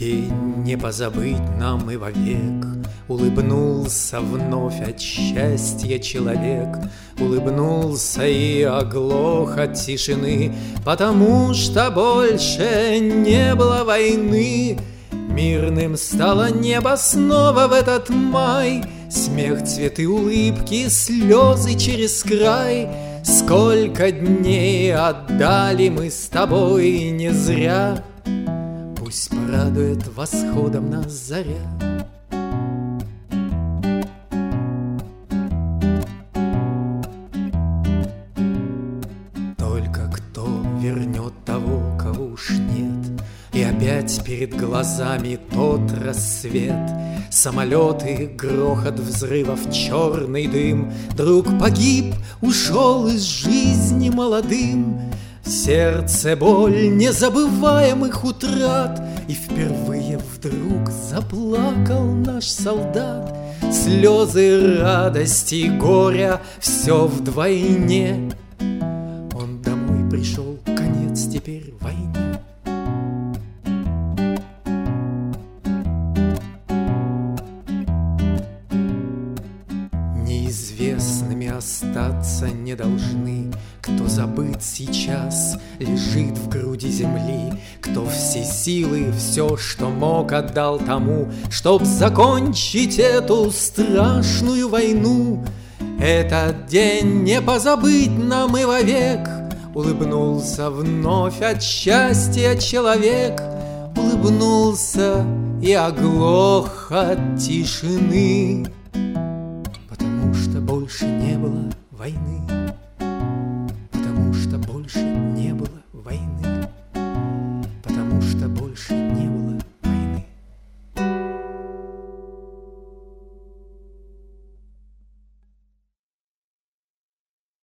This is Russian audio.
День не позабыть нам и вовек. Улыбнулся вновь от счастья человек, улыбнулся и оглох от тишины, потому что больше не было войны. Мирным стало небо снова в этот май, смех, цветы, улыбки, слезы через край. Сколько дней отдали мы с тобой не зря, пусть порадует восходом нас заря. Только кто вернет того, кого уж нет, и опять перед глазами тот рассвет. Самолеты, грохот взрывов, черный дым. Друг погиб, ушел из жизни молодым. В сердце боль незабываемых утрат, и впервые вдруг заплакал наш солдат. Слезы радости и горя, все вдвойне. Он домой пришел, конец теперь войне. Неизвестными остаться не должны, кто забыт сейчас, лежит в груди земли, кто все силы, все, что мог, отдал тому, чтоб закончить эту страшную войну. Этот день не позабыть нам и вовек. Улыбнулся вновь от счастья человек, улыбнулся и оглох от тишины, потому что больше не было войны. Потому что больше не было войны. Потому что больше